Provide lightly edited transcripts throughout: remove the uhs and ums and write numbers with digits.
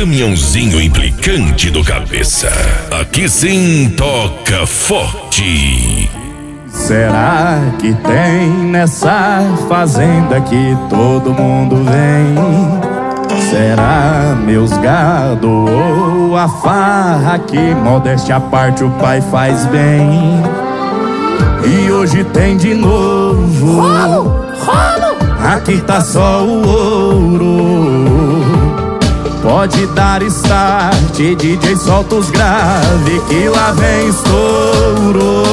caminhãozinho implicante do Cabeça. Aqui sim toca forte. Será que tem nessa fazenda que todo mundo vem? Será meus gado ou a farra que modéstia à parte o pai faz bem? E hoje tem de novo rolo. Aqui tá só o ouro. Pode dar start, DJ, solta os grave que lá vem estouro.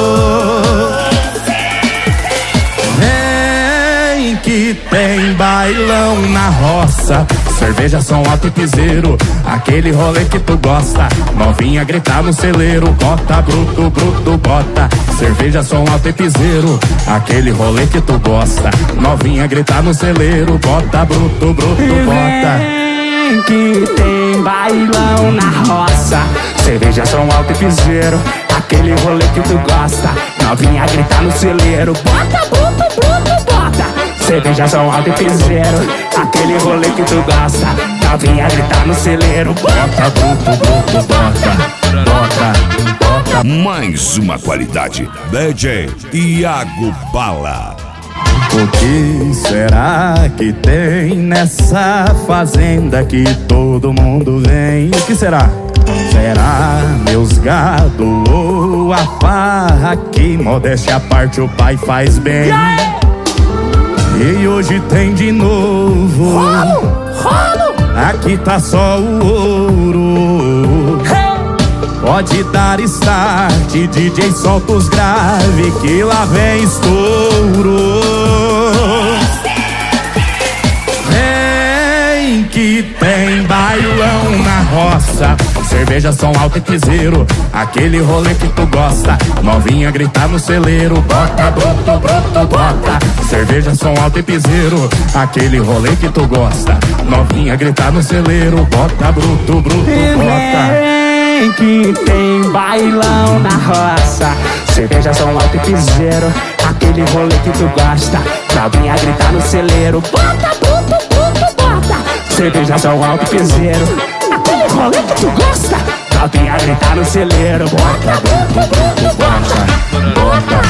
Vem que tem bailão na roça, cerveja, som alto e piseiro, aquele rolê que tu gosta. Novinha gritar no celeiro, bota bruto, bruto, bota. Cerveja, som alto e piseiro, aquele rolê que tu gosta. Novinha gritar no celeiro, bota bruto, bruto, bota. Que tem bailão na roça, cerveja, som alto e piseiro, aquele rolê que tu gosta. Novinha gritar no celeiro, bota, bruto, bruto, bota. Cerveja, som alto e piseiro, aquele rolê que tu gosta. Novinha gritar no celeiro, bota, bruto, bruto, bota, bota, bota. Mais uma qualidade, DJ Iago Bala. O que será que tem nessa fazenda que todo mundo vem? O que será? Será meus gado ou a farra que modéstia à parte o pai faz bem? E hoje tem de novo rolo. Aqui tá só o ouro. Pode dar start, DJ, solta os grave que lá vem estouro. Vem que tem bailão na roça, cerveja, som alto e piseiro, aquele rolê que tu gosta. Novinha gritar no celeiro, bota, bruto, bruto, bota. Cerveja, som alto e piseiro, aquele rolê que tu gosta. Novinha gritar no celeiro, bota, bruto, bruto, bota. Que tem bailão na roça, cerveja, som alto e piseiro, aquele rolê que tu gosta. Novinha gritar no celeiro, bota, bruto, bruto, bota. Cerveja, som alto e piseiro, aquele rolê que tu gosta. Novinha gritar no celeiro, bota, bruto, bruto, bota, bota.